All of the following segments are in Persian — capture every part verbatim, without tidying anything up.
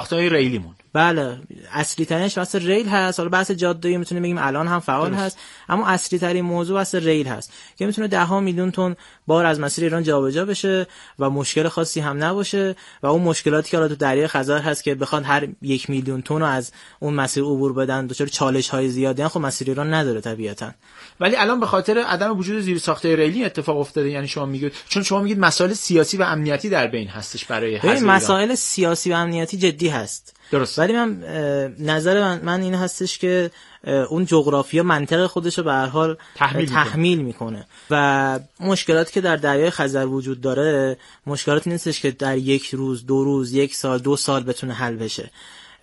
ساختهای ریلیمون. بله اصلی ترینش واسه ریل هست. حالا بحث جاده‌ای میتونیم بگیم الان هم فعال درست. هست، اما اصلی ترین موضوع واسه ریل هست که میتونه ده ها میلیون تن بار از مسیر ایران جابجا بشه و مشکل خاصی هم نباشه و اون مشکلاتی که حالا تو دریای خزر هست که بخواد هر یک میلیون تن رو از اون مسیر عبور بدن دچار چالش‌های زیادی، خب مسیر ایران نداره طبیعتاً. ولی الان به خاطر عدم وجود زیرساخت‌های ریلی اتفاق افتاده. یعنی شما میگید چون شما میگید مسائل سیاسی و امنیتی در بین هستش برای حذف ایران. مسائل سیاسی و امنیتی جدی هست درست، ولی من نظر من, من این هستش که اون جغرافیا منطق خودش رو به هر حال تحمیل, تحمیل میکنه و مشکلاتی که در دریای خزر وجود داره مشکلاتی نیستش که در یک روز، دو روز، یک سال، دو سال بتونه حل بشه.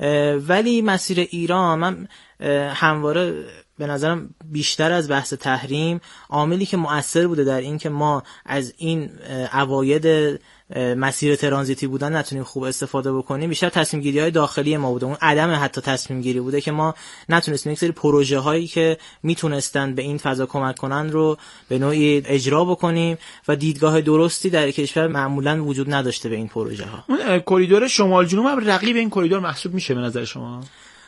ولی مسیر ایران من همواره به نظرم بیشتر از بحث تحریم عاملی که مؤثر بوده در این که ما از این عواید مسیر ترانزیتی بودن نتونیم خوب استفاده بکنیم، بیشتر تصمیم گیری های داخلی ما بوده. اون عدم حتی تصمیم گیری بوده که ما نتونستیم یک سری پروژه هایی که میتونستن به این فضا کمک کنن رو به نوعی اجرا بکنیم و دیدگاه درستی در کشور معمولا وجود نداشته به این پروژه ها. اون کریدور شمال جنوب هم رقیب این کریدور محسوب میشه به نظر شما؟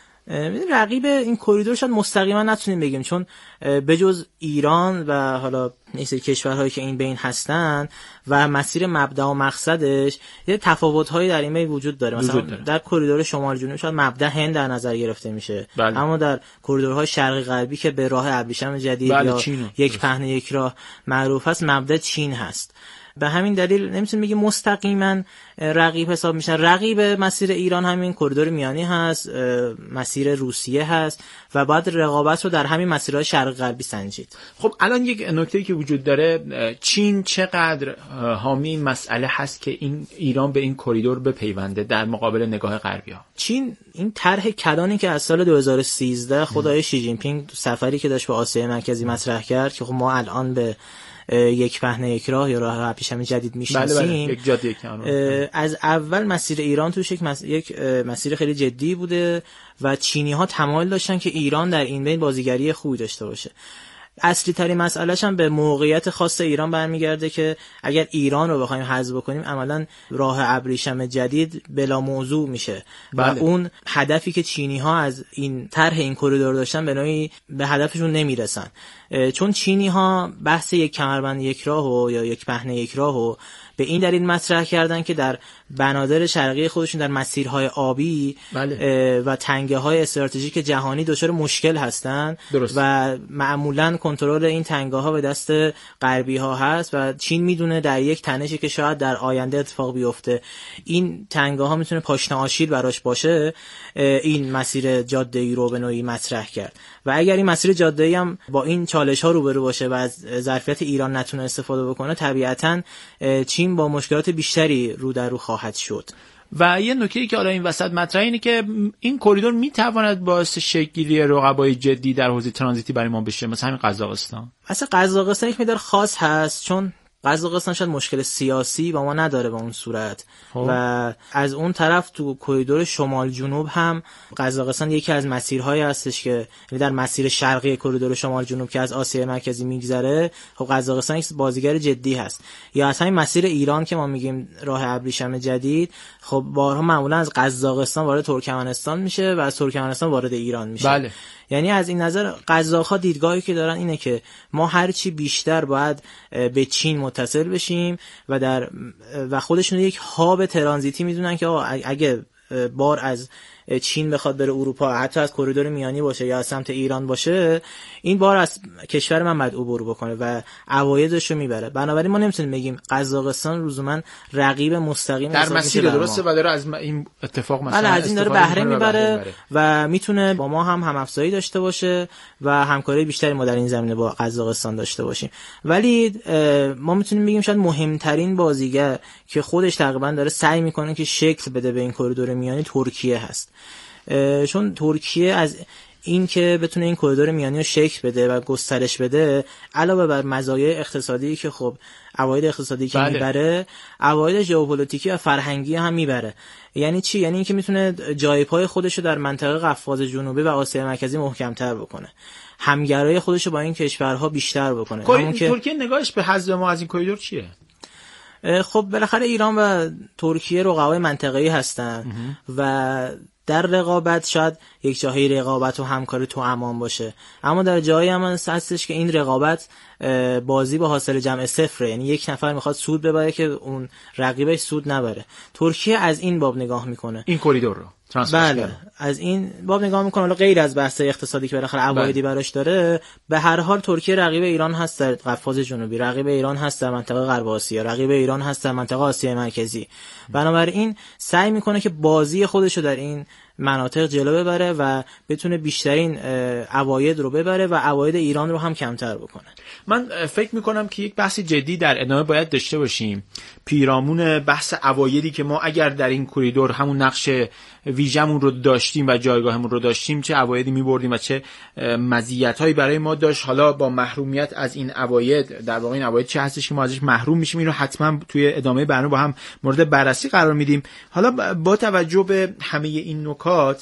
رقیب این کریدور شاید مستقیما نتونیم بگیم، چون بجز ایران و حالا نیست کشورهایی که این بین هستن و مسیر مبدا و مقصدش یه تفاوت‌هایی در این بین وجود داره. مثلا داره. در کریدور شمال جنوب شاید مبدا هند در نظر گرفته میشه، بله. اما در کریدورهای شرقی غربی که به راه ابریشم جدید بله. یا چینو. یک پهنه یک راه معروف است، مبدا چین هست. به همین دلیل نمیتونیم بگیم مستقیما رقیب حساب میشن. رقیب مسیر ایران همین کریدور میانی هست، مسیر روسیه هست و بعد رقابت رو در همین مسیرهای شرق غربی سنجید. خب الان یک نکته‌ای که وجود داره، چین چقدر حامی این مسئله هست که این ایران به این کریدور بپیونده در مقابل نگاه غربی‌ها؟ چین این طرح کلانی که از سال دو هزار و سیزده خدای شی جین پینگ سفری که داشت به آسیای مرکزی مطرح کرد که خب ما الان به یک پهنه یک راه یا راه ابریشم جدید میشناسیم، بله بله. یک جاده یک از اول مسیر ایران توش یک, مس... یک مسیر خیلی جدی بوده و چینی ها تمایل داشتن که ایران در این بین بازیگری خوبی داشته باشه. اصلی ترین مسئلهش هم به موقعیت خاص ایران برمیگرده که اگر ایران رو بخوایم حذف بکنیم عملاً راه ابریشم جدید بلا موضوع میشه بله. و اون هدفی که چینی ها از این طرح این کریدور داشتن به نوعی به هدفشون نمیرسن، چون چینی ها بحث یک کمربند یک راهو یا یک پهنه یک راهو به این دلیل مطرح کردن که در بنادر شرقی خودشون در مسیرهای آبی بله. و تنگه های استراتژیک جهانی دچار مشکل هستن درست. و معمولاً کنترل این تنگه ها به دست غربی ها هست و چین میدونه در یک تنشی که شاید در آینده اتفاق بیفته این تنگه ها میتونه پاشنه آشیل براش باشه، این مسیر جاده ای رو به نوعی مطرح کرد و اگر این مسیر جاده ای هم با این چالش ها روبرو باشه و از ظرفیت ایران نتونه استفاده بکنه، طبیعتاً چین با مشکلات بیشتری رو در رو خواهد شد. و یه نکته‌ای که حالا این وسط مطرحه اینه که این کریدور میتواند باعث شکل‌گیری رقبای جدی در حوزه ترانزیتی برای ما بشه، مثلا همین قزاقستان. اصلا قزاقستان یک مقدار خاص هست چون قزاقستان شاید مشکل سیاسی با ما نداره به اون صورت ها. و از اون طرف تو کریدور شمال جنوب هم قزاقستان یکی از مسیرهایی هستش که در مسیر شرقی کریدور شمال جنوب که از آسیای مرکزی میگذره، خب قزاقستان یک بازیگر جدی هست. یا اصلا این مسیر ایران که ما میگیم راه ابریشم جدید، خب بارها معمولا از قزاقستان وارد ترکمنستان میشه و از ترکمنستان وارد ایران میشه. بله. یعنی از این نظر قزاق‌ها دیدگاهی که دارن اینه که ما هر چی بیشتر باید به چین متصل بشیم و در و خودشون یک هاب ترانزیتی میدونن که اگه بار از چین بخواد بره اروپا، حتی از کریدور میانی باشه یا از سمت ایران باشه، این بار از کشور من باید عبور بکنه و عوایدش رو میبره. بنابراین ما نمیتونیم بگیم قزاقستان لزوما رقیب مستقیم در مسیر درسته و داره از این اتفاق مثلا از این داره بهره میبره و میتونه با ما هم همافزایی داشته باشه و همکاری بیشتری ما در این زمینه با قزاقستان داشته باشیم. ولی ما میتونیم بگیم شاید مهمترین بازیگر که خودش تقریبا داره سعی میکنه که شکل بده به این کریدور میانی ترکیه هست، چون ترکیه از این که بتونه این کریدور میانی رو شکل بده و گسترش بده، علاوه بر مزایای اقتصادی که خب عواید اقتصادی که بله. میبره، عواید ژئوپلیتیکی و فرهنگی هم میبره. یعنی چی؟ یعنی اینکه میتونه جای پای خودش رو در منطقه قفقاز جنوبی و آسیای مرکزی محکم‌تر بکنه، همگرای خودش رو با این کشورها بیشتر بکنه. همون که ترکیه نگاهش به حذف ما از این کریدور چیه؟ خب بالاخره ایران و ترکیه رقبای منطقه‌ای هستن و در رقابت شاید یک جاهایی رقابت و همکاری تو امان باشه، اما در جایی هم هستش که این رقابت بازی با حاصل جمع صفره، یعنی یک نفر میخواد سود ببره که اون رقیبش سود نبره. ترکیه از این باب نگاه میکنه این کریدور رو بله از این باب نگاه میکنه، حالا غیر از بحث اقتصادی که بالاخره عوایدی براش داره. به هر حال ترکیه رقیب ایران هست در قفقاز جنوبی، رقیب ایران هست در منطقه غرب آسیا، رقیب ایران هست در منطقه آسیای مرکزی. بنابراین سعی میکنه که بازی خودش رو در این مناطق جلو ببره و بتونه بیشترین عواید رو ببره و عواید ایران رو هم کمتر بکنه. من فکر میکنم که یک بحث جدی در ادامه باید داشته باشیم پیرامون بحث عوایدی که ما اگر در این کریدور همون نقش ویژمون رو داشتیم و جایگاهمون رو داشتیم چه عوایدی میبردیم و چه مزیتایی برای ما داشت. حالا با محرومیت از این عواید، در واقع این عواید چه هستش که ما ازش محروم میشیم، این رو حتما توی ادامه برنامه با هم مورد بررسی قرار میدیم. حالا با توجه به همه این نکات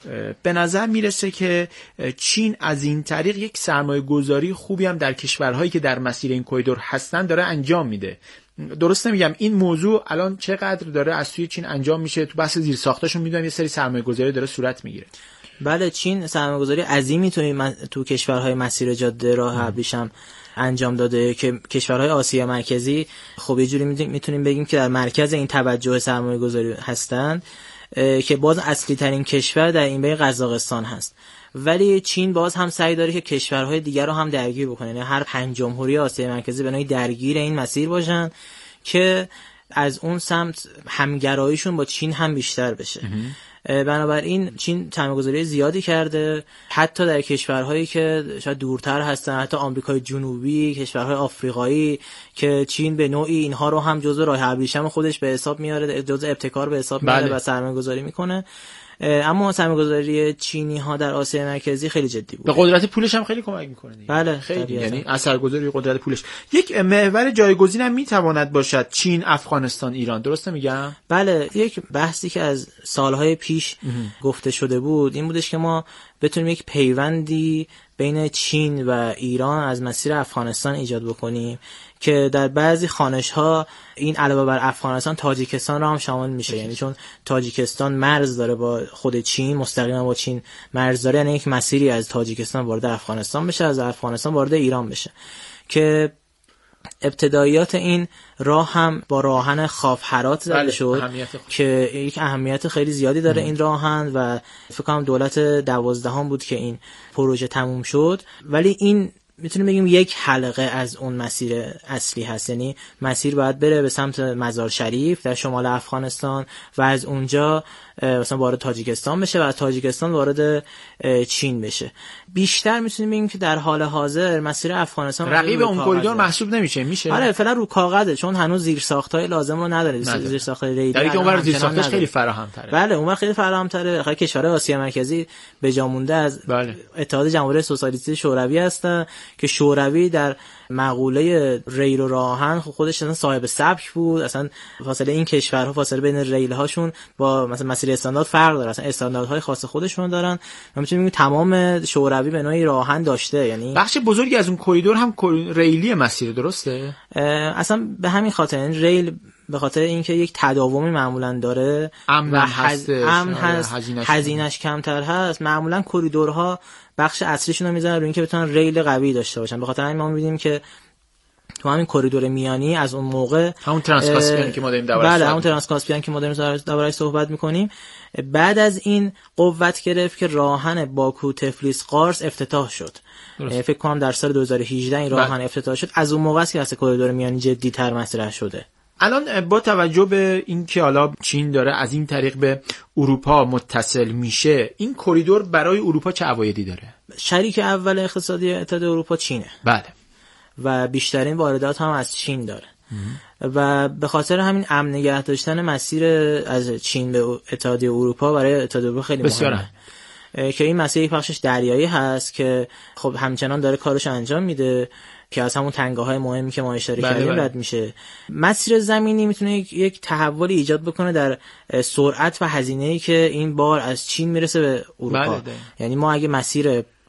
به نظر میرسه که چین از این طریق یک سرمایه گذاری خوبی هم در کشورهایی که در مسیر این کریدور هستن داره انجام میده. درست نمیگم؟ این موضوع الان چقدر داره از سوی چین انجام میشه؟ تو بحث زیر ساختاشون میدونم یه سری سرمایه گذاری داره صورت میگیره. بله چین سرمایه گذاری عظیمی تو تو کشورهای مسیر جاده راه ابریشم هم انجام داده که کشورهای آسیا مرکزی خب یه جوری میتونیم بگیم که در مرکز این توجه سرمایه گذاری هستن که باز اصلی ترین کشور در این بین قزاقستان هست. ولی چین باز هم سعی داره که کشورهای دیگر رو هم درگیر بکنه، یعنی هر پنج جمهوری آسیای مرکزی به نوعی درگیر این مسیر باشن که از اون سمت همگراییشون با چین هم بیشتر بشه. بنابراین چین سرمایه‌گذاری زیادی کرده حتی در کشورهایی که شاید دورتر هستن، حتی آمریکای جنوبی، کشورهای آفریقایی که چین به نوعی اینها رو هم جزو راه ابریشم خودش به حساب میاره، جزو ابتکار به حساب میاره بله. و سرمایه‌گذاری میکنه. اما سرمایه‌گذاری چینی ها در آسیای مرکزی خیلی جدی بود. به قدرت پولش هم خیلی کمک میکنه دیگه. بله خیلی، یعنی اثرگذاری قدرت پولش. یک محور جایگزین هم میتواند باشد چین، افغانستان، ایران. درست میگم؟ بله، یک بحثی که از سالهای پیش گفته شده بود این بودش که ما بتونیم یک پیوندی بین چین و ایران از مسیر افغانستان ایجاد بکنیم که در بعضی خانش‌ها این علاوه بر افغانستان تاجیکستان را هم شامل میشه، یعنی چون تاجیکستان مرز داره با خود چین، مستقیما با چین مرز داره، یعنی یک مسیری از تاجیکستان وارد افغانستان بشه، از افغانستان وارد ایران بشه که ابتداییات این راه هم با راهن خاف هرات زده شد که یک اهمیت خیلی زیادی داره. ام. این راهن و فکر کنم دولت دوازدهم بود که این پروژه تموم شد، ولی این میتونیم بگیم یک حلقه از اون مسیر اصلی هست، یعنی مسیر باید بره به سمت مزار شریف در شمال افغانستان و از اونجا مثلا وارد تاجیکستان بشه و از تاجیکستان وارد چین بشه. بیشتر میتونیم بگیم که در حال حاضر مسیر افغانستان رقیب اون کریدور محسوب نمیشه. میشه آره فعلا رو کاغذه، چون هنوز زیر ساختای لازم رو نداره. زیر ساختای ریلی در اینکه اونور زیر ساختش خیلی فراهم‌تره. بله اونور خیلی فراهم‌تره. بخاطر کشورهای آسیا مرکزی به جا مونده از بله. اتحاد جماهیر سوسیالیستی شوروی هستن که شوروی در مقوله ریل و راهن خودش اصلا صاحب سبک بود. اصلا فاصله این کشورها، فاصله بین ریل هاشون با مثلا مسیر استاندارد فرق داره، اصلا استانداردهای خاص خودشون دارن. ما میتونیم بگیم تمام شوروی به نوعی راهن داشته، یعنی بخش بزرگی از اون کریدور هم ریلی مسیر. درسته؟ اصلا به همین خاطر این ریل به خاطر اینکه یک تداومی معمولا داره امن و هست، امن هست، هزینه‌اش کمتر هست، معمولا کریدورها بخش اصلیشون رو میذارن روی اینکه بتونن ریل قوی داشته باشن. به خاطر همین ما می‌بینیم که تو همین کریدور میانی از اون موقع همون ترانسکاسپیان که ما داریم دربارش بله همون ترانسکاسپیان که ما داریم دربارش صحبت می‌کنیم، بعد از این قوت گرفت که راهن باکو تفلیس قارس افتتاح شد. فکر کنم در سال دو هزار و هجده این راهن بله. افتتاح شد. از اون موقع است که اصلا کریدور میانی جدی‌تر مطرح شده. الان با توجه به اینکه حالا چین داره از این طریق به اروپا متصل میشه، این کریدور برای اروپا چه عوایدی داره؟ شریک اول اقتصادی اتحادیه اروپا چینه. بله. و بیشترین واردات هم از چین داره. ام. و به خاطر همین امن نگه داشتن مسیر از چین به اتحادیه اروپا برای اتحادیه اروپا خیلی مهمه. که این مسیر یک بخشش دریایی هست که خب همچنان داره کارش انجام میده که از همون تنگه‌های مهمی که ما اشاره کردیم رد میشه. مسیر زمینی میتونه یک, یک تحولی ایجاد بکنه در سرعت و هزینه‌ای که این بار از چین میرسه به اروپا. بله. یعنی ما اگه مسیر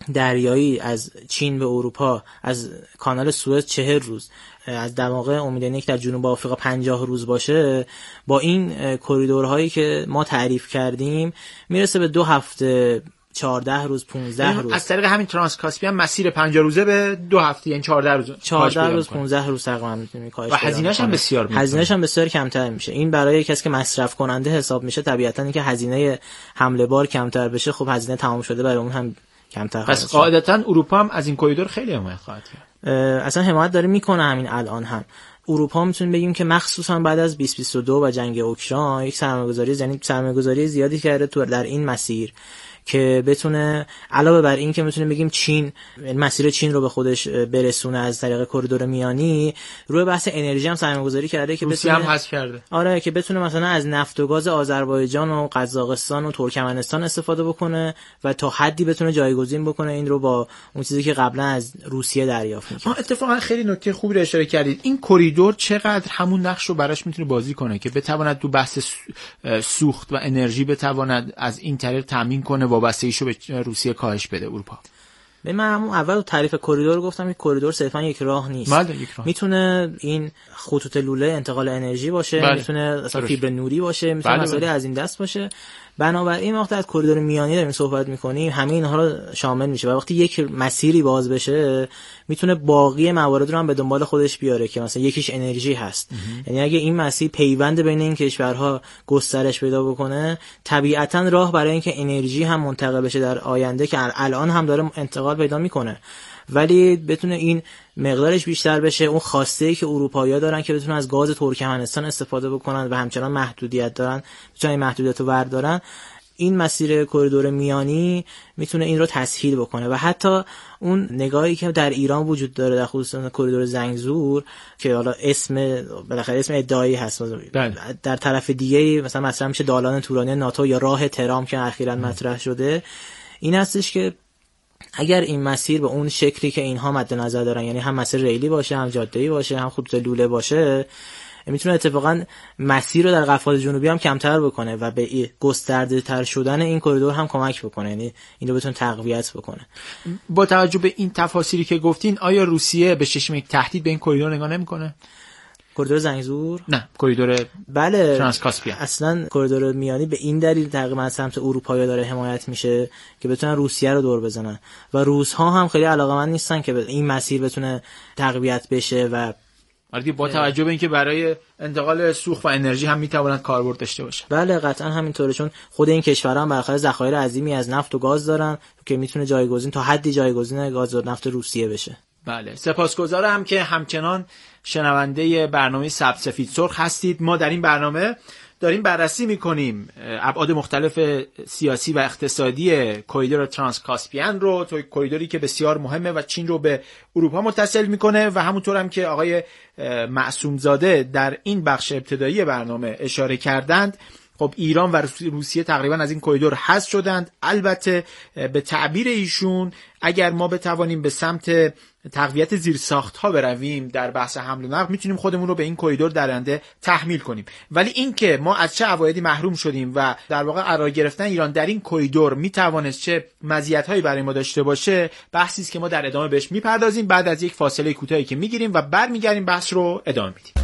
دریایی از چین به اروپا از کانال سوئز چهل روز، از در واقع امیدنیک در جنوب آفریقا پنجاه روز باشه، با این کریدورهایی که ما تعریف کردیم میرسه به دو هفته، چهارده روز، پانزده روز. از طریق همین ترانس کاسپیان مسیر پنجاه روزه به دو هفته، یعنی چهارده روز چهارده روز پانزده روز تقریبا میتونیم کاهش و هزینه‌اش هم بسیار میشه. هزینه‌اش هم بسیار کمتر میشه. این برای کسی که مصرف کننده حساب میشه طبیعتاً اینکه هزینه حمل بار کمتر بشه، خب هزینه تمام شده برای اون هم کمتر خواهد شد. پس قاعدتاً اروپا هم از این کریدور خیلی حمایت خواهد کرد. اصلا حمایت داره میکنه. همین الان هم اروپا میتونیم بگیم که مخصوصا بعد از بیست بیست و دو و جنگ اوکراین یک سرمایه‌گذاری، یعنی سرمایه‌گذاری زیادی کرده تو در این مسیر که بتونه علاوه بر این که میتونیم بگیم چین مسیر چین رو به خودش برسونه از طریق کریدور میانی، روی بحث انرژی هم سرمایه‌گذاری کرده که روسیه بتونه هم حذف کرده. آره که بتونه مثلا از نفت و گاز آذربایجان و قزاقستان و ترکمنستان استفاده بکنه و تا حدی بتونه جایگزین بکنه این رو با اون چیزی که قبلا از روسیه دریافت می‌کرد. اتفاقا خیلی نکته خوبی رو اشاره کردید. این کریدور چقدر همون نقش رو براش میتونه بازی کنه که بتواند تو بحث سوخت و انرژی بتواند از این طریق تامین کنه، وابستگیشو به روسیه کاهش بده اروپا. به من همون اول تعریف کریدور گفتم که کریدور صرفا یک راه نیست. میتونه این خطوط لوله انتقال انرژی باشه، بله. میتونه اصلا فیبر نوری باشه، میتونه بله مسائل بله. از این دست باشه. بنابراین وقتی از کریدور میانی داریم صحبت میکنیم همه اینها رو شامل میشه و وقتی یک مسیری باز بشه میتونه باقی موارد رو هم به دنبال خودش بیاره که مثلا یکیش انرژی هست. یعنی اگه این مسیر پیوند بین این کشورها گسترش پیدا بکنه، طبیعتا راه برای اینکه انرژی هم منتقل بشه در آینده که الان هم داره انتقال پیدا میکنه، ولی بتونه این مقدارش بیشتر بشه، اون خواسته‌ای که اروپایی‌ها دارن که بتونن از گاز ترکمنستان استفاده بکنن و همچنان محدودیت دارن، بتونن این محدودیت رو بردارن، این مسیر کریدور میانی میتونه این رو تسهیل بکنه. و حتی اون نگاهی که در ایران وجود داره در خصوص کریدور زنگزور که حالا اسم بالاخره اسم ادعایی هست، در طرف دیگه مثلا مثلا میشه دالان تورانی ناتو یا راه ترام که اخیراً مطرح شده، این هستش که اگر این مسیر به اون شکلی که اینها مد نظر دارن، یعنی هم مسیر ریلی باشه، هم جاده‌ای باشه، هم خطوط لوله باشه، میتونه اتفاقا مسیر رو در قفقاز جنوبی هم کمتر بکنه و به گسترده تر شدن این کریدور هم کمک بکنه، یعنی این رو بتونه تقویت بکنه. با توجه به این تفاصیلی که گفتین، آیا روسیه به چشم یک تهدید به این کریدور نگاه نمی‌کنه؟ کریدور زنگزور؟ نه، کریدور بله ترانس کاسپیان. اصلا کریدور میانی به این دلیل تقریبا از سمت اروپا داره حمایت میشه که بتونن روسیه رو دور بزنن و روس‌ها هم خیلی علاقه‌مند نیستن که این مسیر بتونه تقویت بشه و ولی با توجه به اینکه برای انتقال سوخت و انرژی هم میتواند کاربرد داشته باشه. بله قطعا همینطوره، چون خود این کشورها هم بالاخره ذخایر عظیمی از نفت و گاز دارن که میتونه جایگزین تا حدی جایگزین گاز و نفت روسیه بشه. بله، سپاسگزارم که همچنان شنونده برنامه سبز سفید سرخ هستید. ما در این برنامه داریم بررسی میکنیم ابعاد مختلف سیاسی و اقتصادی کریدور ترانس کاسپیان رو، تو کریدوری که بسیار مهمه و چین رو به اروپا متصل میکنه و همونطور هم که آقای معصوم زاده در این بخش ابتدایی برنامه اشاره کردند، خب ایران و روسیه تقریبا از این کریدور حذف شدند. البته به تعبیر ایشون اگر ما بتوانیم به سمت تقویت زیرساخت‌ها برویم در بحث حمل و نقل، میتونیم خودمون رو به این کریدور در آینده تحمیل کنیم. ولی اینکه ما از چه عوایدی محروم شدیم و در واقع قرار گرفتن ایران در این کریدور میتوانست چه مزیت‌هایی برای ما داشته باشه، بحثی است که ما در ادامه بهش میپردازیم بعد از یک فاصله کوتاهی که میگیریم و برمیگردیم بحث رو ادامه میدیم.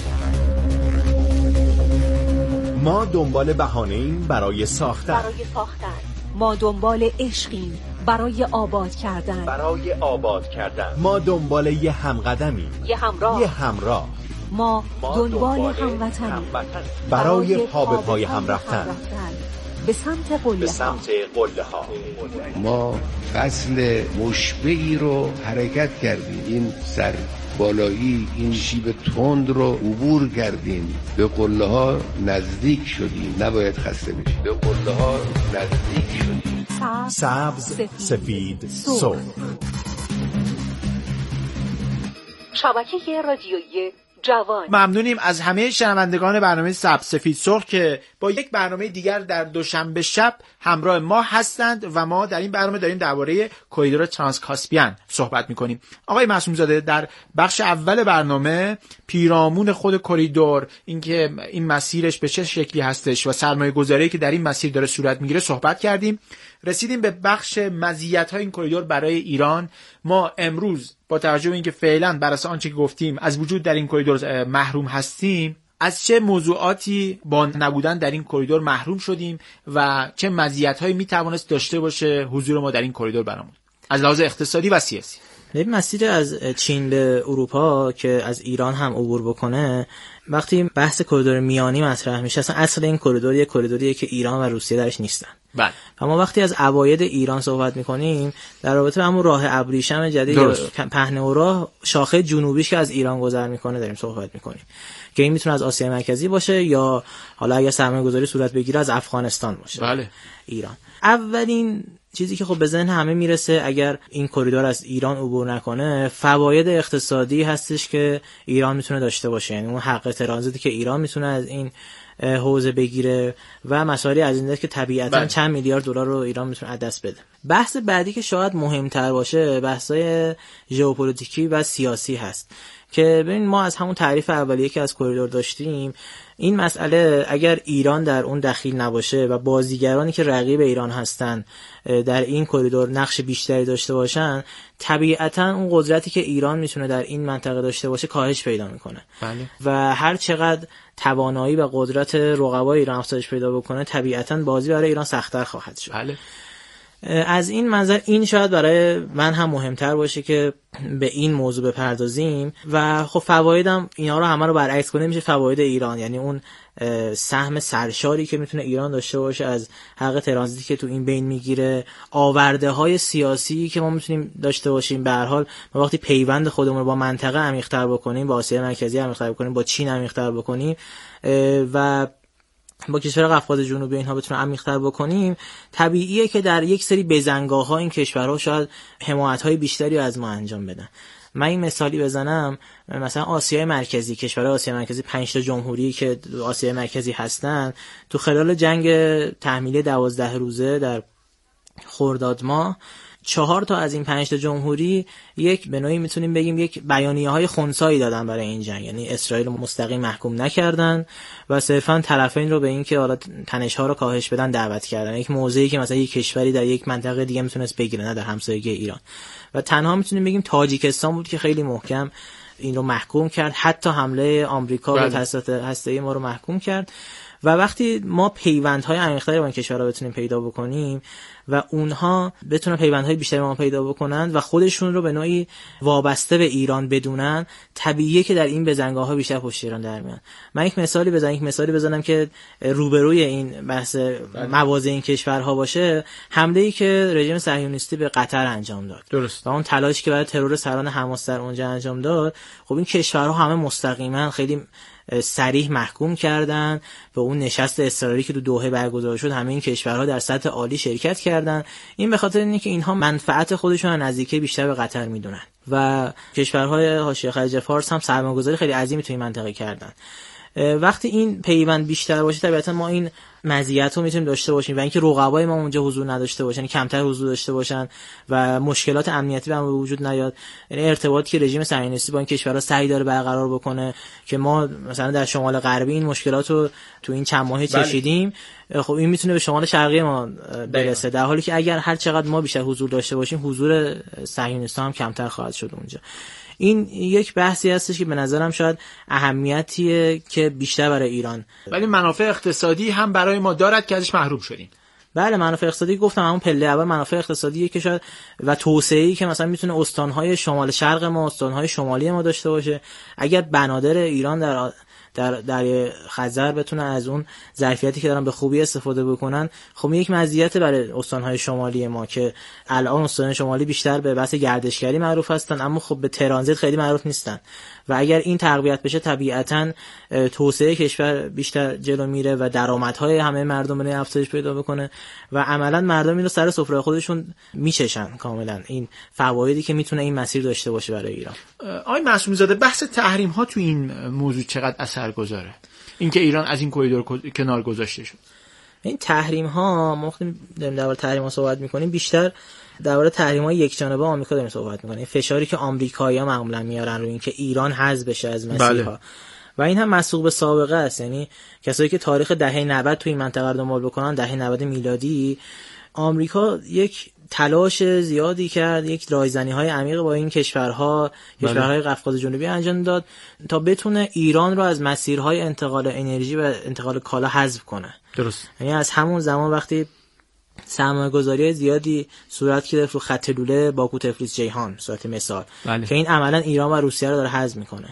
ما دنبال بهانه‌ایم برای ساختن. برای ساختن. ما دنبال عشقیم برای آباد کردن. برای آباد کردن. ما دنبال یه همقدمیم. یه همراه. یه همراه. ما, ما دنبال هموطنیم. هموطن. برای پا به پای هم رفتن. به سمت قله به سمت قله ها. ما فصل مشبعی رو حرکت کردیم. این سر بالایی، این شیب تند رو عبور کردیم، به قله ها نزدیک شدیم. نباید خسته بشیم، به قله ها نزدیک شدیم. سبز سفید سرخ. شبکه رادیویی جوان. ممنونیم از همه شنوندگان برنامه سبز سفید سرخ که با یک برنامه دیگر در دوشنبه شب همراه ما هستند و ما در این برنامه داریم درباره کریدور ترانسکاسپیان صحبت می‌کنیم. آقای معصوم زاده، در بخش اول برنامه پیرامون خود کریدور، اینکه این مسیرش به چه شکلی هستش و سرمایه‌گذاری که در این مسیر داره صورت میگیره صحبت کردیم. رسیدیم به بخش مزیت‌های این کریدور برای ایران. ما امروز با توجه به اینکه فعلا بر اساس آنچه که گفتیم از وجود در این کریدور محروم هستیم، از چه موضوعاتی با نبودن در این کریدور محروم شدیم و چه مزیت‌هایی میتوانست داشته باشه حضور ما در این کریدور برامون از لحاظ اقتصادی و سیاسی. این مسیر از چین به اروپا که از ایران هم عبور بکنه، وقتی بحث کریدور میانی مطرح میشه، اصلا اصل این کریدور یک کریدوریه که ایران و روسیه درش نیستن. بله. اما وقتی از عواید ایران صحبت میکنیم در رابطه با همون راه ابریشم جدید پهنه و راه شاخه جنوبیش که از ایران گذر میکنه داریم صحبت میکنیم که این میتونه از آسیا مرکزی باشه یا حالا اگر سرمایه‌گذاری صورت بگیره از افغانستان باشه. بله. ایران اولین چیزی که خب به ذهن همه میرسه اگر این کریدور از ایران عبور نکنه، فواید اقتصادی هستش که ایران میتونه داشته باشه، یعنی اون حق ترانزیتی که ایران میتونه از این حوزه بگیره و مسائلی از این دست که طبیعتاً بله. چند میلیارد دلار رو ایران میتونه از دست بده. بحث بعدی که شاید مهمتر باشه بحث‌های ژئوپلیتیکی و سیاسی هست که ببین ما از همون تعریف اولیه که از کریدور داشتیم، این مسئله اگر ایران در اون دخیل نباشه و بازیگرانی که رقیب ایران هستن در این کریدور نقش بیشتری داشته باشن، طبیعتاً اون قدرتی که ایران میتونه در این منطقه داشته باشه کاهش پیدا میکنه. بله. و هر چقدر توانایی و قدرت رقبای ایران افزایش پیدا بکنه، طبیعتاً بازی برای ایران سخت‌تر خواهد شد. بله. از این منظر این شاید برای من هم مهمتر باشه که به این موضوع بپردازیم و خب فوایدم اینا رو همه رو برعکس کنیم میشه فواید ایران، یعنی اون سهم سرشاری که میتونه ایران داشته باشه از حق ترانزیتی که تو این بین میگیره، آورده های سیاسی که ما میتونیم داشته باشیم. به هر حال ما وقتی پیوند خودمون رو با منطقه عمیق‌تر بکنیم، با آسیا مرکزی عمیق‌تر بکنیم، با چین عمیق‌تر بکنیم و با کشور قفقاز جنوبی اینها بتونیم عمیق‌تر بکنیم، طبیعیه که در یک سری بزنگاه‌ها این کشورها شاید حمایت‌های بیشتری از ما انجام بدن. من این مثالی بزنم، مثلا آسیای مرکزی، کشورهای آسیای مرکزی پنج تا جمهوری که آسیای مرکزی هستن، تو خلال جنگ تحمیلی دوازده روزه در خرداد ماه چهار تا از این پنج تا جمهوری یک به نوعی میتونیم بگیم یک بیانیه‌های خنثایی دادن برای این جنگ، یعنی اسرائیل مستقیم محکوم نکردن و صرفاً طرفین رو به این که حالا تنش‌ها رو کاهش بدن دعوت کردن، یک موضعی که مثلا یک کشوری در یک منطقه دیگه میتونست بگیره، نه در همسایگی ایران. و تنها میتونیم بگیم تاجیکستان بود که خیلی محکم این رو محکوم کرد، حتی حمله آمریکا به تسلیحات هسته‌ای ما رو محکوم کرد. و وقتی ما پیوندهای عمیق‌تری با این کشورها بتونیم پیدا بکنیم و اونها بتونن پیوندهای بیشتری با ما پیدا بکنن و خودشون رو به نوعی وابسته به ایران بدونن، طبیعیه که در این بزنگاه‌ها بیشتر پشت ایران در میان. من یک مثالی بزنم یک مثالی بزنم که روبروی این بحث مواضع این کشورها باشه، حمله‌ای که رژیم صهیونیستی به قطر انجام داد. درست. و اون تلاشی که برای ترور سران حماس در اونجا انجام داد، خب این کشورها همه مستقیما خیلی صریح محکوم کردن به اون نشست اضطراری که تو دوحه برگزار شد. همه این کشورها در سطح عالی شرکت کردن، این به خاطر اینه که اینها منفعت خودشون از نزدیکی بیشتر به قطر میدونن و کشورهای حاشیه خلیج فارس هم سرمایه‌گذاری خیلی عظیمی تو این منطقه کردن. وقتی این پیوند بیشتر باشه، طبیعتا ما این مزیت رو میتونیم داشته باشیم و اینکه رقبای ما اونجا حضور نداشته باشن، کمتر حضور داشته باشن و مشکلات امنیتی به وجود نیاد. یعنی ارتباطی که رژیم صهیونیستی با این کشورها سعی داره برقرار بکنه که ما مثلا در شمال غربی این مشکلات رو تو این چند ماهه چشیدیم، خب این میتونه به شمال شرقی ما برسه، در حالی که اگر هر چقدر ما بیشتر حضور داشته باشیم، حضور صهیونیست‌ها هم کمتر خواهد شد اونجا. این یک بحثی هستش که به نظرم شاید اهمیتیه که بیشتر برای ایران، ولی منافع اقتصادی هم برای ما دارد که ازش محروم شدیم. بله، منافع اقتصادی گفتم همون پله اول منافع اقتصادیه که شاید و توسعه‌ای که مثلا میتونه استان‌های شمال شرق ما، استان‌های شمالی ما داشته باشه. اگر بنادر ایران در در دریای خزر بتونه از اون ظرفیتی که دارن به خوبی استفاده بکنن، خب یک مزیت برای استان‌های شمالی ما که الان استان شمالی بیشتر به بحث گردشگری معروف هستن، اما خب به ترانزیت خیلی معروف نیستن و اگر این تقویت بشه طبیعتاً توسعه کشور بیشتر جلو میره و درآمدهای همه مردم به افزایش پیدا بکنه و عملاً مردم اینو سر سفره خودشون میچشن کاملاً این فوایدی که میتونه این مسیر داشته باشه برای ایران. آقای معصومی زاده، بحث تحریم ها تو این موضوع چقدر اثرگذاره؟ اینکه ایران از این کوریدور کنار گذاشته شد. این تحریم ها ما وقتی داریم درباره تحریم ها صحبت میکنیم بیشتر درباره تحریم های یک جانبه آمریکا داریم صحبت میکنیم. فشاری که آمریکایی‌ها معمولا میارن روی اینکه ایران حذف بشه از مسیرها. بله. و این هم مسبوق به سابقه است، یعنی کسایی که تاریخ دهه نود تو این منطقه رو دنبال بکنن، دهه نود میلادی آمریکا یک تلاش زیادی کرد، یک رایزنی‌های عمیق با این کشورها، بله. کشورهای قفقاز جنوبی انجام داد تا بتونه ایران رو از مسیرهای انتقال انرژی و انتقال کالا حذف کنه. درست. یعنی از همون زمان وقتی سرمایه‌گذاری زیادی صورت گرفت رو خط لوله باکو تفلیس جیهان صورت مثال، بله. که این عملاً ایران و روسیه رو داره حذف میکنه.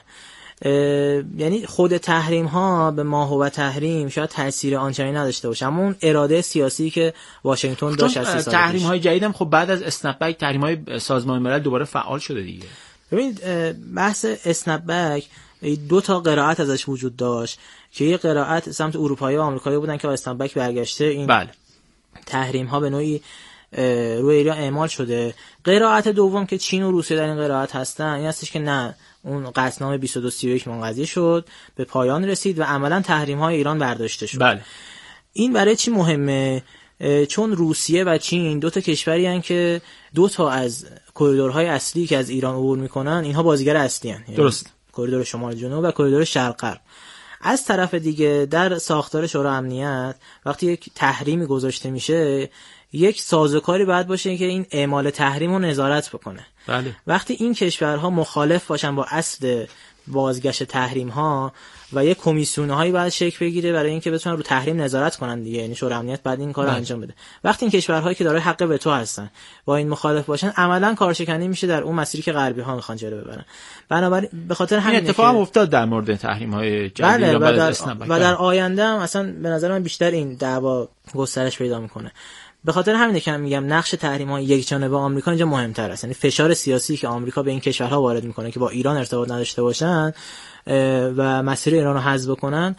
یعنی خود تحریم ها به ماهو تحریم شاید تاثیر آنچنانی نداشته باشه، اما اون اراده سیاسی که واشنگتن داشت از سی سال تحریم های جدیدم خب بعد از اسنپ بک تحریم های سازمان ملل دوباره فعال شده دیگه. ببینید بحث اسنپ بک دو تا قرائت ازش وجود داشت که یه قرائت سمت اروپایی و آمریکایی بودن که اسنپ بک برگشته این بله. تحریم ها به نوعی روی ایران اعمال شده. قرائت دوم که چین و روسیه در این قرائت هستن این هستش که نه، اون قطعنامه بیست و دو سی و یک منقضی شد، به پایان رسید و عملا تحریم های ایران برداشته شد. بله. این برای چی مهمه؟ چون روسیه و چین دو تا کشوری هستن که دو تا از کریدورهای اصلی که از ایران عبور میکنن اینها بازیگر اصلی هستن. درست. کریدور شمال جنوب و کریدور شرق غرب. از طرف دیگه در ساختار شورای امنیت وقتی یک تحریمی گذاشته میشه یک سازوکاری باید باشه که این اعمال تحریم رو نظارت بکنه. بله. وقتی این کشورها مخالف باشن با اصل بازگشت تحریم ها و یک کمیسیون هایی باید شکل بگیره برای اینکه بتونن رو تحریم نظارت کنن دیگه، یعنی شورای امنیت بعد این کارو انجام بده. وقتی این کشورهایی که دارای حق وتو هستن با این مخالف باشن عملاً کارشکنی میشه در اون مسیری که غربی ها میخوان جلو ببرن. بنابراین به خاطر همین اتفاق هم افتاد در مورد تحریم های جدید بله بعد در... از اسنپ بک و در آینده هم اصلا به نظر من بیشتر این دعوا گسترش پیدا میکنه. به خاطر همینه که من میگم نقش تحریم‌های یکجانبه آمریکا اینجا مهمتر است. یعنی فشار سیاسی که آمریکا به این کشورها وارد میکنه که با ایران ارتباط نداشته باشن و مسیر ایران رو حذف بکنن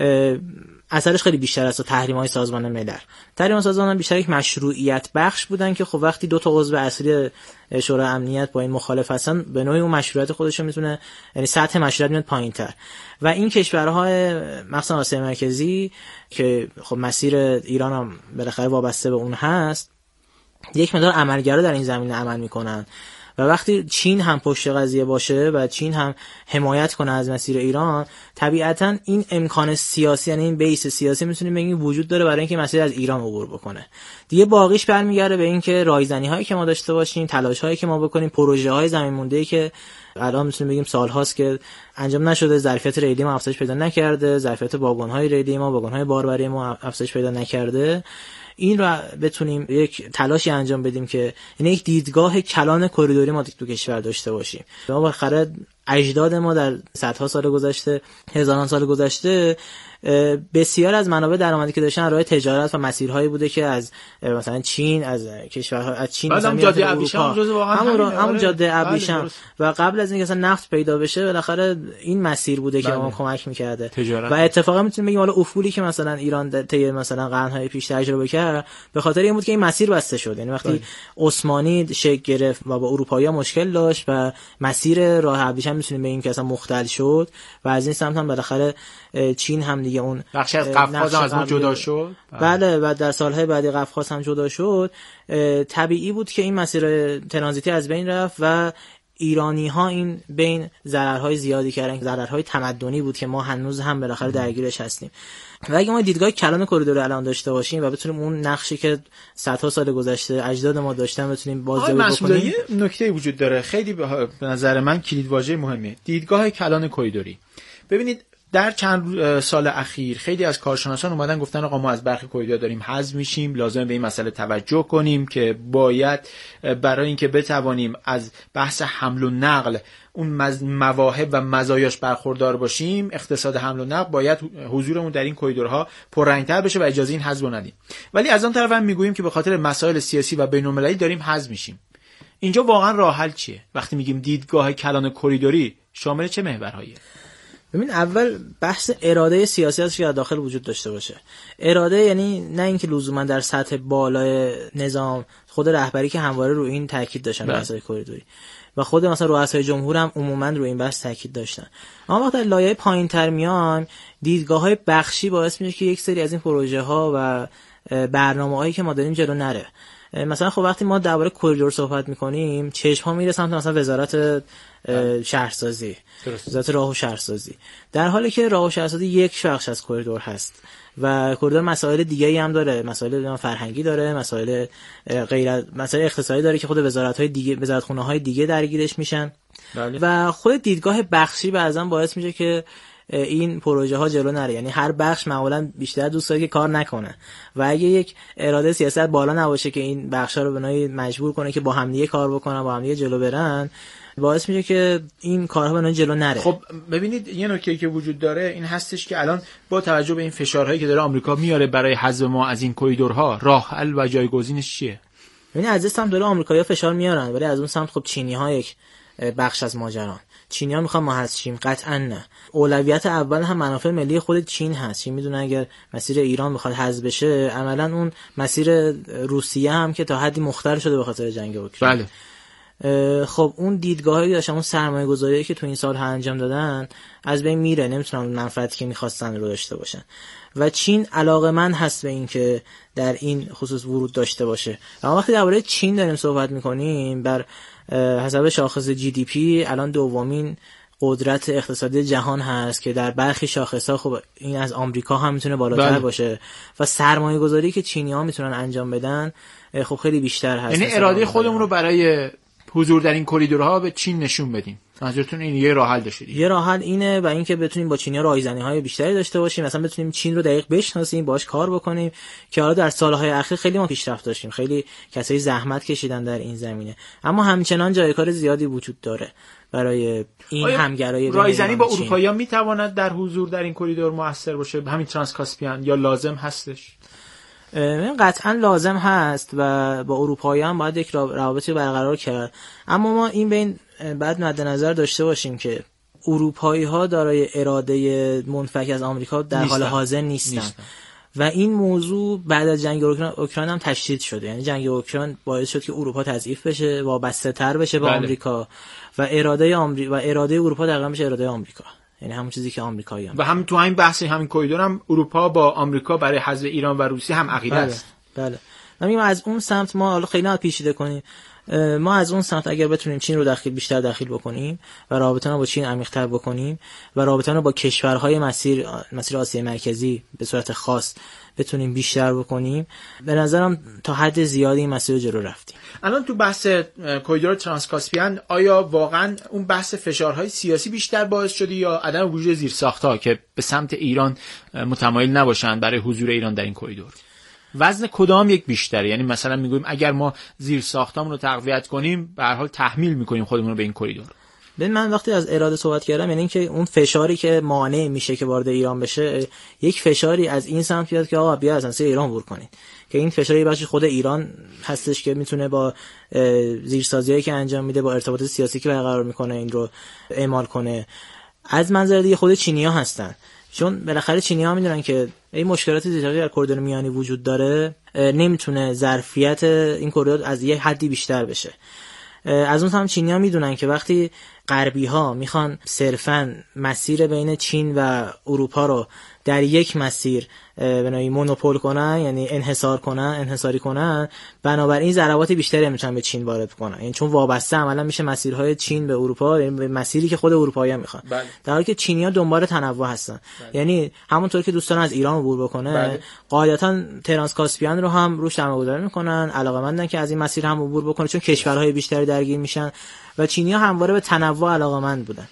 اثرش خیلی بیشتر است تا تحریم‌های سازمان ملل. تحریم‌های سازمان ملل بیشتر یک مشروعیت بخش بودن که خب وقتی دو تا عضو اصلی شورای امنیت با این مخالف هستن به نوعی اون مشروعیت خودش رو میتونه، یعنی سطح مشروعیت میاد پایین‌تر و این کشورها مثلا آسیا مرکزی که خب مسیر ایران هم بالاخره وابسته به اون هست یک مقدار عملگرا در این زمینه عمل میکنن و وقتی چین هم پشت قضیه باشه و چین هم حمایت کنه از مسیر ایران طبیعتاً این امکان سیاسی، یعنی این بیس سیاسی میتونیم بگیم وجود داره برای اینکه مسیر از ایران عبور بکنه. دیگه باقیش برمیگرده به اینکه رایزنی هایی که ما داشته باشیم، تلاش هایی که ما بکنیم، پروژه های زمین مونده که الان میتونیم بگیم سال هاست که انجام نشده، ظرفیت ریلی ما افزایش پیدا نکرده، ظرفیت واگن های ریلی ما، واگن های باربری ما افزایش پیدا نکرده، این رو بتونیم یک تلاشی انجام بدیم که یعنی یک دیدگاه کلان کریدوری ما تو کشور داشته باشیم. ما بالاخره اجداد ما در صدها سال گذشته، هزاران سال گذشته بسیار از منابع درآمدی که داشتن راه تجارت و مسیرهایی بوده که از مثلا چین، از کشورها، از چین مثلا جاده ابریشم همون همون جاده ابریشم و قبل از اینکه اصلا نفت پیدا بشه بالاخره این مسیر بوده که ما کمک می‌کرده و اتفاقا میتونیم بگیم حالا افولی که مثلا ایران طی مثلا قرن‌های پیش تجربه کرد به خاطر این بود که این مسیر بسته شد. یعنی وقتی عثمانی شکل گرفت و با اروپایی‌ها مشکل داشت و مسیر راه ابریشم میتونیم بگیم که اصلا مختل شد و از این سمت هم بالاخره چین هم دیگه اون بخش از قفقاز از ما جدا شد. بله و در سالهای بعدی قفقاز هم جدا شد. طبیعی بود که این مسیر ترانزیتی از بین رفت و ایرانی ها این بین ضررهای زیادی کردن، ضررهای تمدنی بود که ما هنوز هم بالاخره درگیرش هستیم. و اگه ما دیدگاه کلان کریدور الان داشته باشیم و بتونیم اون نقشی که صدها سال گذشته اجداد ما داشتن بتونیم بازیابی بکنیم. یه نکته وجود داره خیلی به نظر من کلیدواژه مهمه، دیدگاه کلان کریدوری. ببینید در چند سال اخیر خیلی از کارشناسان اومدن گفتن آقا ما از برخی کریدور داریم حذف میشیم، لازمه به این مسئله توجه کنیم که باید برای اینکه بتوانیم از بحث حمل و نقل اون مواهب و مزایاش برخوردار باشیم، اقتصاد حمل و نقل باید حضورمون در این کریدورها پررنگ‌تر بشه و اجازه این حذف رو ندیم. ولی از اون طرف هم میگوییم که به خاطر مسائل سیاسی و بین‌المللی داریم حذف میشیم. اینجا واقعا راه حل چیه؟ وقتی میگیم دیدگاه کلان کریدوری شامل چه محورهایی؟ ببین اول بحث اراده سیاسی هست که در داخل وجود داشته باشه. اراده یعنی نه اینکه لزوما در سطح بالای نظام، خود رهبری که همواره رو این تاکید داشتن بحث‌های کریدوری و خود مثلا رؤسای جمهور هم عموما رو این بحث تاکید داشتن. اما وقتی لایه پایین‌تر میان، دیدگاه‌های بخشی باعث میشه که یک سری از این پروژه‌ها و برنامه‌هایی که ما داریم جلو نره. مثلا خب وقتی ما درباره کریدور صحبت می‌کنیم، چشم‌ها میره سمت مثلا وزارت شهرسازی، وزارت راه و شهرسازی، در حالی که راه و شهرسازی یک بخش از کریدور هست و کریدور مسائل دیگه‌ای هم داره، مسائل فرهنگی داره، مسائل غیر مسائل اقتصادی داره که خود وزارت‌های دیگه، وزارتخونه‌های دیگه درگیرش میشن. بله. و خود دیدگاه بخشی بعضا باعث میشه که این پروژه ها جلو نره. یعنی هر بخش معمولا بیشتر دوست داره که کار نکنه و اگه یک اراده سیاست بالا نباشه که این بخشا رو بنای مجبور کنه که با هم دیگه کار بکنن، با هم دیگه جلو برن، باعث میشه که این کارها بنای جلو نره. خب ببینید یه نکته‌ای که وجود داره این هستش که الان با توجه به این فشارهایی که داره آمریکا میاره برای حذف ما از این کریدورها، راه حل و جایگزینش چیه؟ ببینید از این سمت داره آمریکایی‌ها فشار میارن، ولی از اون سمت خب چینی‌ها یک بخش از ماجران. چینی‌ها میخوان ما حذف شیم؟ قطعاً نه. اولویت اول هم منافع ملی خود چین هست. چین میدونه اگر مسیر ایران بخواد حذف بشه، عملاً اون مسیر روسیه هم که تا حدی مختل شده به خاطر جنگ اوکراین. بله. خب اون دیدگاهی داشتن، اون سرمایه‌گذاری که تو این سال انجام دادن از بین میره، نمیتونن منفعتی که می‌خواستن رو داشته باشن. و چین علاقه‌مند هست به این که در این خصوص ورود داشته باشه. اما وقتی درباره چین داریم صحبت می‌کنیم، بر حسب شاخص جی دی پی الان دومین قدرت اقتصادی جهان هست که در برخی شاخص‌ها خب این از آمریکا هم میتونه بالاتر بله. باشه و سرمایه‌گذاری که چینی‌ها میتونن انجام بدن خب خیلی بیشتر هست. یعنی اراده خودمون رو برای حضور در این کریدورها به چین نشون بدیم. منظورتون این یه راه حل داشته دیگه. یه راه حل اینه و اینکه بتونیم با چینی‌ها رایزنی‌های بیشتری داشته باشیم، مثلا بتونیم چین رو دقیق بشناسیم، باهاش کار بکنیم که حالا در سال‌های اخیر خیلی ما پیشرفت داشتیم، خیلی کسایی زحمت کشیدن در این زمینه، اما همچنان جای کار زیادی وجود داره برای این همگرایی. رایزنی با اروپایی‌ها میتواند در حضور در این کریدور موثر باشه، همین ترانسکاسپیان، یا لازم هستش؟ قطعا لازم هست و با اروپایی هم باید یک روابطی برقرار کرد، اما ما این بین بعد مد نظر داشته باشیم که اروپایی ها دارای اراده منفک از آمریکا در نیستن. حال حاضر نیستن. نیستن و این موضوع بعد از جنگ اوکراین هم تشدید شده. یعنی جنگ اوکراین باعث شد که اروپا تضعیف بشه، وابسته تر بشه به بله. آمریکا و اراده آمریکا و اراده اروپا دقیقاً میشه اراده آمریکا، یعنی همون چیزی که آمریکایی‌ها. و هم تو همین بحث همین کریدور هم اروپا با آمریکا برای حذف ایران و روسیه هم عقیده بله. است. بله. نمیگم از اون سمت ما حالا خیلی پیچیده کنیم، ما از اون سمت اگر بتونیم چین رو داخل بیشتر داخل بکنیم و رابطه با چین عمیق‌تر بکنیم و رابطه با کشورهای مسیر مسیر آسیای مرکزی به صورت خاص بتونیم بیشتر بکنیم، به نظرم تا حد زیادی این مسیر رو جلو رفتیم. الان تو بحث کریدور ترانسکاسپیان آیا واقعا اون بحث فشارهای سیاسی بیشتر باعث شده یا عدم وجود زیرساخت‌ها که به سمت ایران متمایل نباشن برای حضور ایران در این کریدور؟ وزن کدام یک بیشتره؟ یعنی مثلا میگویم اگر ما زیرساختامون رو تقویت کنیم به هر حال تحمیل میکنیم خودمون رو به این کریدور. ببین من وقتی از اراده صحبت کردم یعنی اینکه اون فشاری که مانع میشه که وارد ایران بشه، یک فشاری از این سمت بیاد که آقا بیا از مسیر ایران عبور کنید، که این فشاری بخشی خود ایران هستش که میتونه با زیرسازیایی که انجام میده، با ارتباطات سیاسی که برقرار میکنه این رو اعمال کنه. از منظر دیگه خود چینی‌ها هستن، چون بالاخره چینی‌ها میدونن که این مشکلات زیادی در کریدور میانی وجود داره، نمیتونه ظرفیت این کریدور از یک حدی بیشتر بشه. از اون هم چینی‌ها میدونن که وقتی غربی‌ها میخوان صرفاً مسیر بین چین و اروپا رو در یک مسیر به نوعی مونوپول کنن، یعنی انحصار کنن، انحصاری کنن، بنابراین ضربات بیشتری میتونن به چین وارد کنن، یعنی چون وابسته عملا میشه مسیرهای چین به اروپا، یعنی به مسیری که خود اروپایی‌ها میخوان. بله. در حالی که چینی‌ها دنبال تنوع هستن. بله. یعنی همونطور که دوستان از ایران عبور بکنه، بله. قاعدتاً ترانسکاسپیان رو هم روش سرمایه‌گذاری میکنن، علاقه‌مندن که از این مسیر هم عبور بکنه چون کشورهای بیشتری درگیر میشن و چینی‌ها همواره به تنوع علاقه‌مند بودن.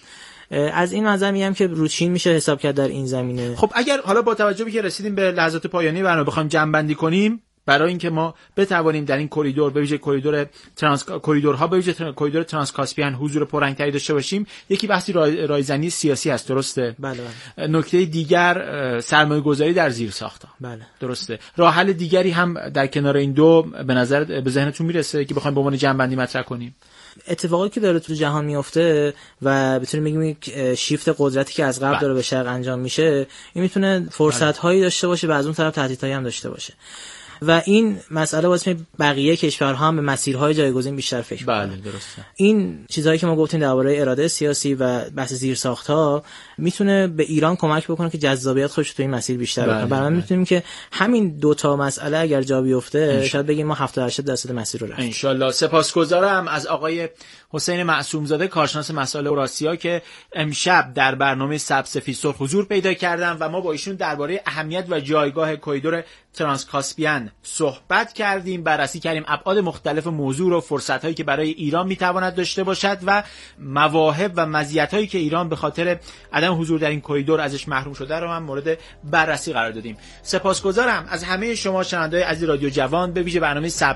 از این نظر میگم که رو چین میشه حساب کرد در این زمینه. خب اگر حالا با توجه به که رسیدیم به لحظات پایانی برنامه بخوایم جمع بندی کنیم، برای اینکه ما بتوانیم در این کریدور، به ویژه کریدور ترانس کریدورها، به ویژه کریدور ترانس کاسپیان حضور پررنگتری داشته باشیم، یکی بحثی رایزنی سیاسی است. درسته؟ بله بله. نکته دیگر سرمایه‌گذاری در زیرساخت‌ها. بله. درسته. راه حل دیگری هم در کنار این دو به نظر به ذهنتون میرسه که بخوایم به عنوان جنبندی مطرح کنیم؟ اتفاقی که داره تو جهان میفته و بتونیم بگیم یک شیفت قدرتی که از قبل بله. داره به شرق انجام میشه، این میتونه فرصت هایی داشته باشه و از اون طرف تهدیدهایی هم داشته باشه و این مسئله واسه بقیه کشورها هم به مسیرهای جایگزین بیشتر فکر کنن. بله درسته. این چیزهایی که ما گفتیم درباره اراده سیاسی و بحث زیرساخت‌ها میتونه به ایران کمک بکنه که جذابیت خودش تو این مسیر بیشتر بکنه. بله. برای میتونیم که همین دو تا مسئله اگر جا بیفته شاید بگیم ما هفتاد هشتاد درصد مسیر رو رفتیم. ان شاء الله. سپاسگزارم از آقای حسین معصومزاده، کارشناس مسائل اوراسیا، که امشب در برنامه سبزسفید سرخ حضور پیدا کردن و ما با ایشون درباره اهمیت و جایگاه کریدور ترانس کاسپیان صحبت کردیم، بررسی کردیم ابعاد مختلف موضوع رو، فرصت‌هایی که برای ایران میتواند داشته باشد و مواهب و مزیت‌هایی که ایران به خاطر عدم حضور در این کریدور ازش محروم شده رو هم مورد بررسی قرار دادیم. سپاسگزارم از همه شما شنونده‌های عزیز رادیو جوان، به ویژه برنامه سبز